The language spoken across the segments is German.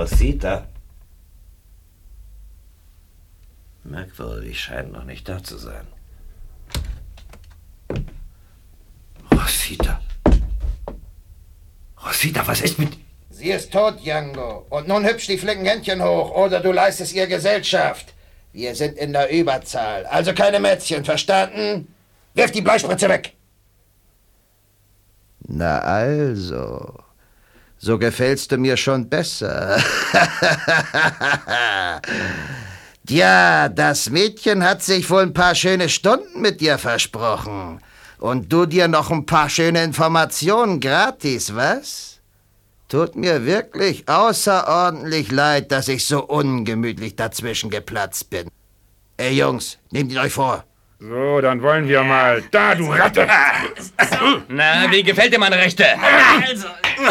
Rosita? Merkwürdig, scheint noch nicht da zu sein. Rosita. Rosita, was ist mit... Sie ist tot, Django. Und nun hübsch die flinken Händchen hoch, oder du leistest ihr Gesellschaft. Wir sind in der Überzahl. Also keine Mätzchen, verstanden? Wirf die Bleispritze weg. Na also, so gefällst du mir schon besser. Ja, das Mädchen hat sich wohl ein paar schöne Stunden mit dir versprochen. Und du dir noch ein paar schöne Informationen gratis, was? Tut mir wirklich außerordentlich leid, dass ich so ungemütlich dazwischen geplatzt bin. Ey Jungs, nehmt ihn euch vor. So, dann wollen wir mal. Da, du Ratte! Na, wie gefällt dir meine Rechte? Also,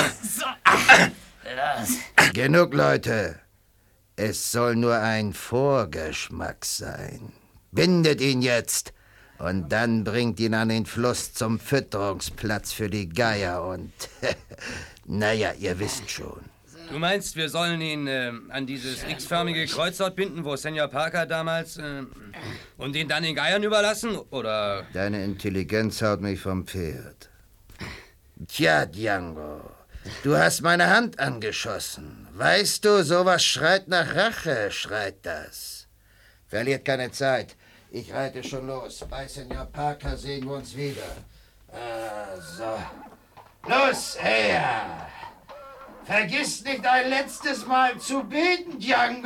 Genug, Leute. Es soll nur ein Vorgeschmack sein. Bindet ihn jetzt und dann bringt ihn an den Fluss zum Fütterungsplatz für die Geier und... naja, ihr wisst schon. Du meinst, wir sollen ihn an dieses x-förmige Kreuzort binden, wo Senor Parker damals... und ihn dann den Geiern überlassen, oder... Deine Intelligenz haut mich vom Pferd. Tja, Django, du hast meine Hand angeschossen. Weißt du, sowas schreit nach Rache, schreit das. Verliert keine Zeit. Ich reite schon los. Bei Senor Parker sehen wir uns wieder. So. Los, her! Vergiss nicht ein letztes Mal zu beten, Django.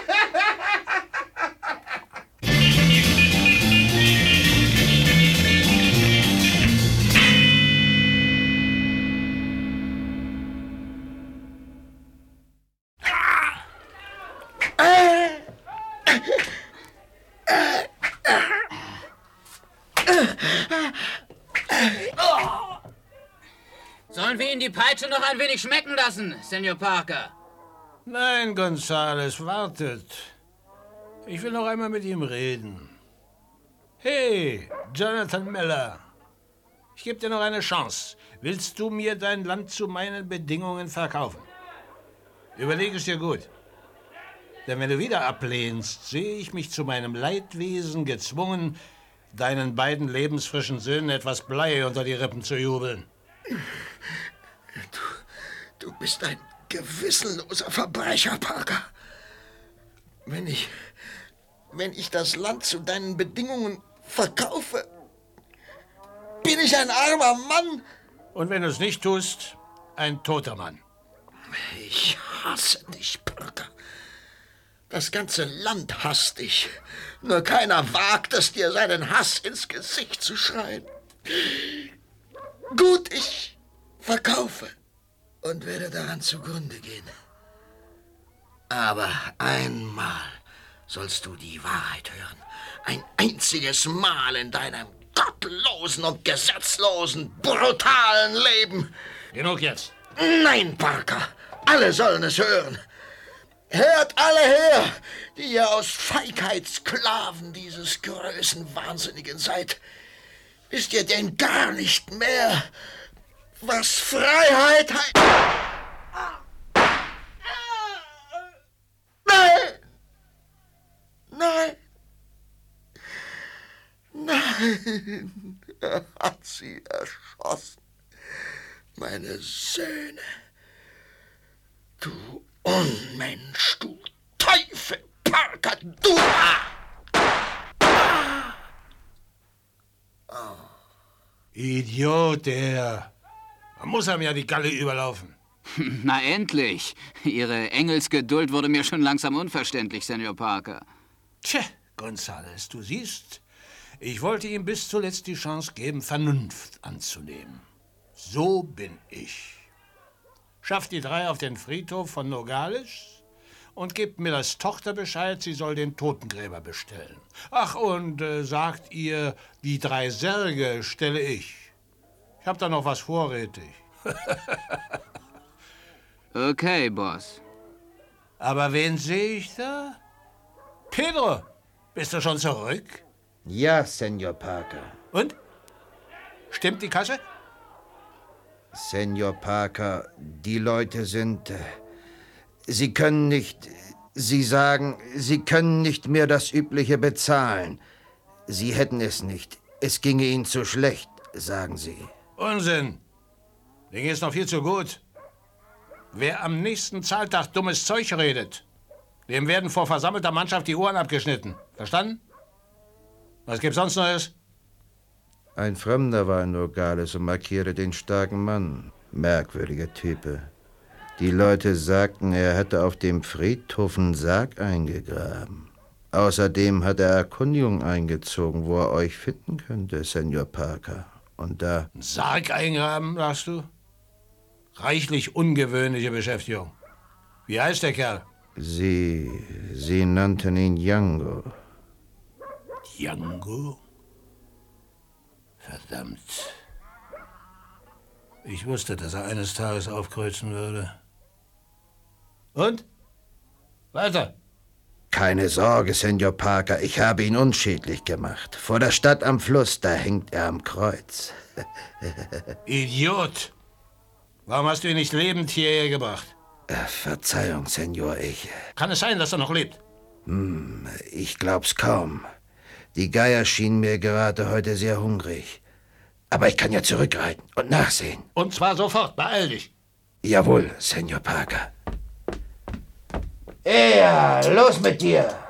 sollen wir ihn die Peitsche noch ein wenig schmecken lassen, Senor Parker? Nein, Gonzales, wartet. Ich will noch einmal mit ihm reden. Hey, Jonathan Miller. Ich gebe dir noch eine Chance. Willst du mir dein Land zu meinen Bedingungen verkaufen? Überleg es dir gut. Denn wenn du wieder ablehnst, sehe ich mich zu meinem Leidwesen gezwungen, deinen beiden lebensfrischen Söhnen etwas Blei unter die Rippen zu jubeln. Du bist ein gewissenloser Verbrecher, Parker. Wenn ich das Land zu deinen Bedingungen verkaufe, bin ich ein armer Mann. Und wenn du es nicht tust, ein toter Mann. Ich hasse dich, Parker. Das ganze Land hasst dich. Nur keiner wagt es, dir seinen Hass ins Gesicht zu schreien. Gut, ich verkaufe und werde daran zugrunde gehen. Aber einmal sollst du die Wahrheit hören. Ein einziges Mal in deinem gottlosen und gesetzlosen, brutalen Leben. Genug jetzt. Nein, Parker, alle sollen es hören. Hört alle her, die ihr aus Feigheit Sklaven dieses Größenwahnsinnigen seid. Wisst ihr denn gar nicht mehr, was Freiheit heißt? Nein! Nein! Nein! Er hat sie erschossen. Meine Söhne. Du Unmensch, du Teufel, Parker, du! Idiot, der. Man muss einem ja die Galle überlaufen. Na endlich. Ihre Engelsgeduld wurde mir schon langsam unverständlich, Senor Parker. Tja, Gonzales, du siehst, ich wollte ihm bis zuletzt die Chance geben, Vernunft anzunehmen. So bin ich. Schafft die drei auf den Friedhof von Nogales und gebt Millers Tochter Bescheid, sie soll den Totengräber bestellen. Ach, und sagt ihr, die 3 Särge stelle ich. Ich hab da noch was vorrätig. Okay, Boss. Aber wen sehe ich da? Pedro, bist du schon zurück? Ja, Senor Parker. Und? Stimmt die Kasse? Senor Parker, die Leute sind... Sie können nicht... Sie sagen, Sie können nicht mehr das Übliche bezahlen. Sie hätten es nicht. Es ginge Ihnen zu schlecht, sagen Sie. Unsinn. Denen geht's noch viel zu gut. Wer am nächsten Zahltag dummes Zeug redet, dem werden vor versammelter Mannschaft die Ohren abgeschnitten. Verstanden? Was gibt's sonst Neues? Ein Fremder war in Nogales und markierte den starken Mann. Merkwürdiger Type. Die Leute sagten, er hätte auf dem Friedhof einen Sarg eingegraben. Außerdem hat er Erkundigung eingezogen, wo er euch finden könnte, Senor Parker. Und da... Ein Sarg eingraben, sagst du? Reichlich ungewöhnliche Beschäftigung. Wie heißt der Kerl? Sie nannten ihn Django. Django? Verdammt. Ich wusste, dass er eines Tages aufkreuzen würde. Und? Weiter. Keine Sorge, Senor Parker, ich habe ihn unschädlich gemacht. Vor der Stadt am Fluss, da hängt er am Kreuz. Idiot! Warum hast du ihn nicht lebend hierher gebracht? Verzeihung, Senor, Kann es sein, dass er noch lebt? Ich glaub's kaum. Die Geier schienen mir gerade heute sehr hungrig. Aber ich kann ja zurückreiten und nachsehen. Und zwar sofort, beeil dich. Jawohl, Senor Parker. Ja, los mit dir!